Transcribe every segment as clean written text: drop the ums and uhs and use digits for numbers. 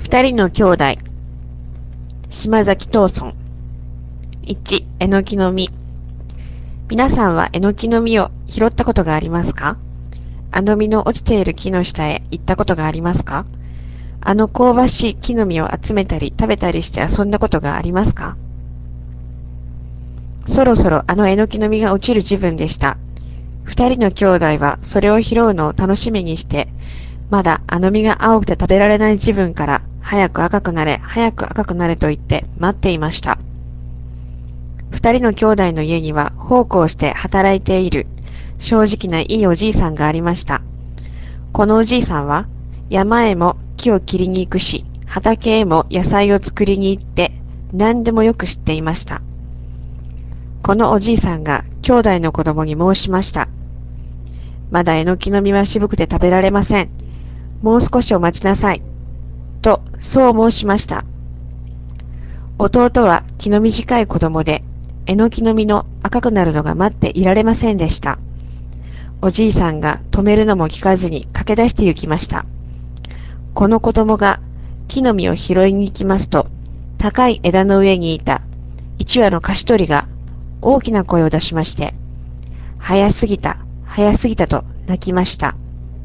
二人の兄弟、島崎藤村。1、えのきの実。皆さんはえのきの実を拾ったことがありますか？あの実の落ちている木の下へ行ったことがありますか？あの香ばしい木の実を集めたり食べたりして遊んだことがありますか？そろそろあのえのきの実が落ちる時分でした。二人の兄弟はそれを拾うのを楽しみにして、まだあの実が青くて食べられない時分から、早く赤くなれ、早く赤くなれと言って待っていました。二人の兄弟の家には奉公して働いている正直ないいおじいさんがありました。このおじいさんは山へも木を切りに行くし、畑へも野菜を作りに行って何でもよく知っていました。このおじいさんが兄弟の子供に申しました。まだえのきの実は渋くて食べられません。もう少しお待ちなさい。と、そう申しました。弟は気の短い子供で、えのきの実の赤くなるのが待っていられませんでした。おじいさんが止めるのも聞かずに駆け出して行きました。この子供が木の実を拾いに行きますと、高い枝の上にいた一羽の菓子鳥が大きな声を出しまして、早すぎた、早すぎたと泣きました。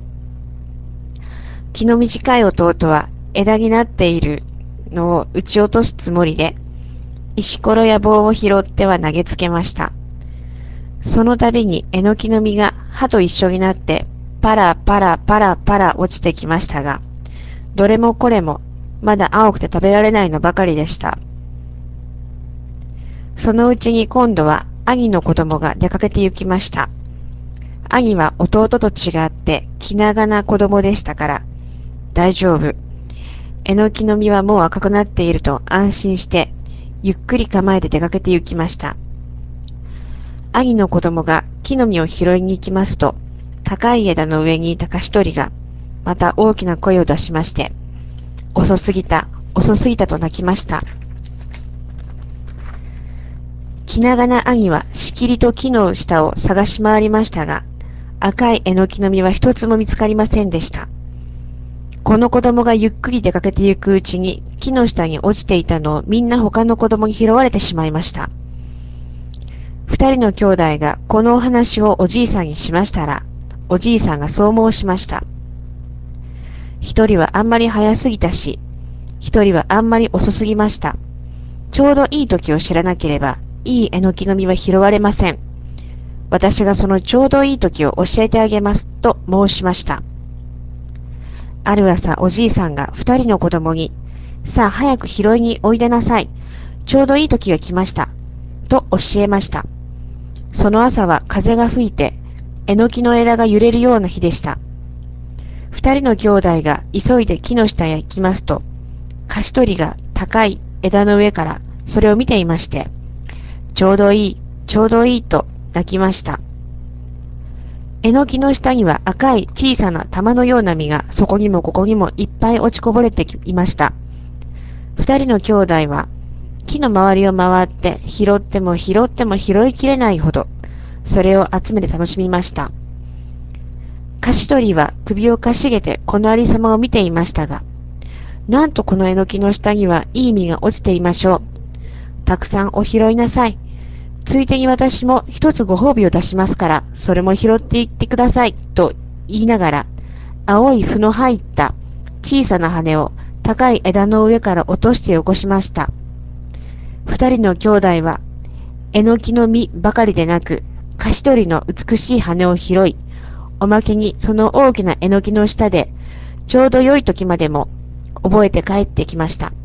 気の短い弟は枝になっているのを撃ち落とすつもりで、石ころや棒を拾っては投げつけました。その度にえのきの実が歯と一緒になってパラパラパラパラ落ちてきましたが、どれもこれもまだ青くて食べられないのばかりでした。そのうちに今度は兄の子供が出かけて行きました。兄は弟と違って気長な子供でしたから、大丈夫。えのきの実はもう赤くなっていると安心して、ゆっくり構えて出かけて行きました。兄の子供が木の実を拾いに行きますと、高い枝の上にいた菓子鳥が、また大きな声を出しまして、遅すぎた、遅すぎたと泣きました。気長な兄はしきりと木の下を探し回りましたが、赤いえのきの実は一つも見つかりませんでした。この子供がゆっくり出かけてゆくうちに木の下に落ちていたのをみんな他の子供に拾われてしまいました。二人の兄弟がこのお話をおじいさんにしましたら、おじいさんがそう申しました。一人はあんまり早すぎたし、一人はあんまり遅すぎました。ちょうどいい時を知らなければ、いいえのきの実は拾われません。私がそのちょうどいい時を教えてあげます、と申しました。ある朝、おじいさんが二人の子供に、さあ早く拾いにおいでなさい。ちょうどいい時が来ました。と教えました。その朝は風が吹いて、えのきの枝が揺れるような日でした。二人の兄弟が急いで木の下へ行きますと、菓子鳥が高い枝の上からそれを見ていまして、ちょうどいい、ちょうどいいと泣きました。えのきの下には赤い小さな玉のような実がそこにもここにもいっぱい落ちこぼれていました。二人の兄弟は木の周りを回って拾っても拾っても拾いきれないほど、それを集めて楽しみました。菓子鳥は首をかしげてこのありさまを見ていましたが、なんとこのえのきの下にはいい実が落ちていましょう。たくさんお拾いなさい。ついでに私も一つご褒美を出しますから、それも拾っていってください。と言いながら、青い符の入った小さな羽を高い枝の上から落としてよこしました。二人の兄弟は、えのきの実ばかりでなく、菓子鳥の美しい羽を拾い、おまけにその大きなえのきの下で、ちょうど良い時までも覚えて帰ってきました。